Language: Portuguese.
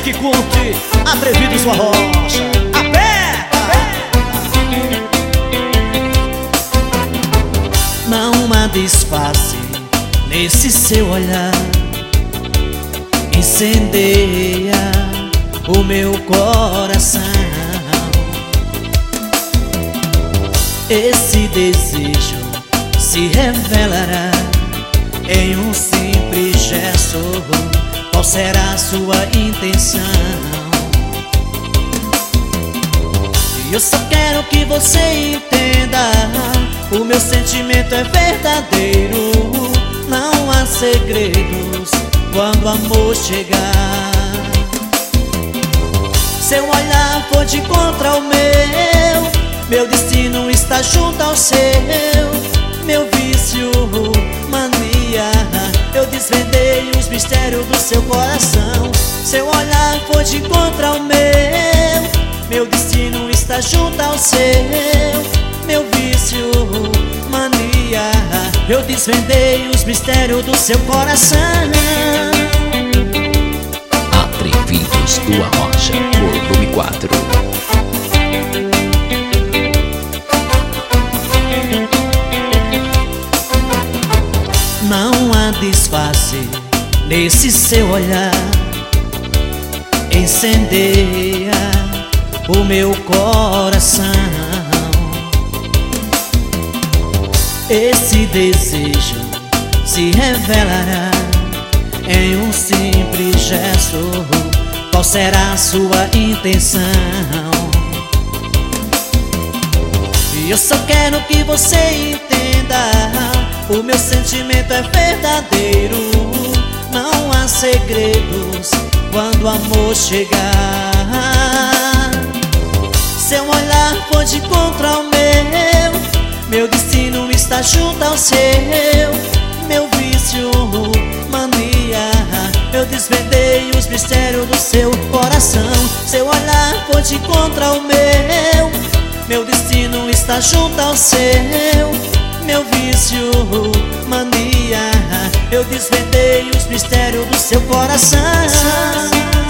que curte Atrevidos sua rocha. Aperta! Não há disfarce nesse seu olhar, incendeia o meu coração. Esse desejo se revelará em um simples gesto. Qual será a sua intenção? E eu só quero que você entenda: o meu sentimento é verdadeiro. Não há segredos quando o amor chegar. Seu olhar for de contra o meu destino está junto ao seu. Meu vício, mania, eu desvendei os mistérios do seu coração. Seu olhar foi de contra o meu destino está junto ao seu. Meu vício, mania, eu desvendei os mistérios do seu coração. Atrevidos do Arrocha, volume 4. Não há disfarce nesse seu olhar, incendeia o meu coração. Esse desejo se revelará em um simples gesto. Qual será a sua intenção? E eu só quero que você entenda: o meu sentimento é verdadeiro. Não há segredos quando o amor chegar. Seu olhar foi de contra o meu destino está junto ao seu. Meu vício, mania, eu desvendei os mistérios do seu coração. Seu olhar foi de contra o meu destino está junto ao seu. Meu vício, mania, eu desvendei os mistérios do seu coração.